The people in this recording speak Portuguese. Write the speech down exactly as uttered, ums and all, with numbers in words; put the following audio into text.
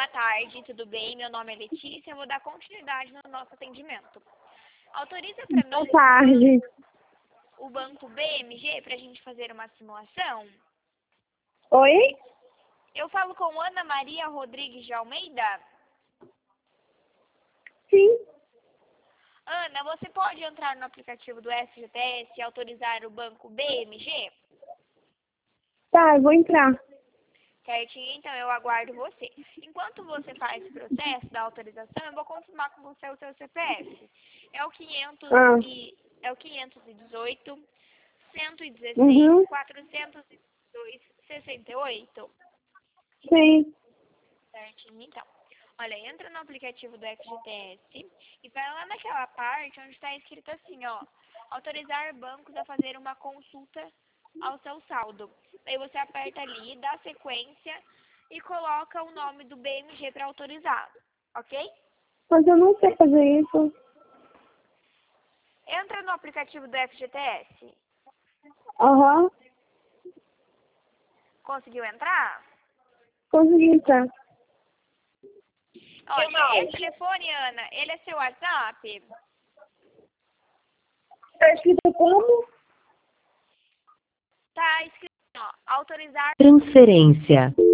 tarde, tudo bem? Meu nome é Letícia, eu vou dar continuidade no nosso atendimento. Autoriza para mim Boa tarde. o banco B M G para a gente fazer uma simulação? Oi? Eu falo com Ana Maria Rodrigues de Almeida? Sim. Ana, você pode entrar no aplicativo do F G T S e autorizar o banco B M G? Tá, eu vou entrar. Certinho, então eu aguardo você. Enquanto você faz o processo da autorização, eu vou confirmar com você o seu C P F. É o quinhentos Ah. e, é o quinhentos e dezoito, cento e dezesseis, Uhum. quatrocentos e dois, sessenta e oito. Sim. Certinho, então. Olha, entra no aplicativo do F G T S e vai lá naquela parte onde está escrito assim, ó, autorizar bancos a fazer uma consulta ao seu saldo. Daí você aperta ali, dá sequência e coloca o nome do B M G para autorizar, ok? Mas eu não sei fazer isso. Entra no aplicativo do F G T S. Aham. Conseguiu entrar? Consegui entrar. Olha, esse telefone, Ana, ele é seu WhatsApp? Tá escrito como? Tá escrito, ó, autorizar Transferência.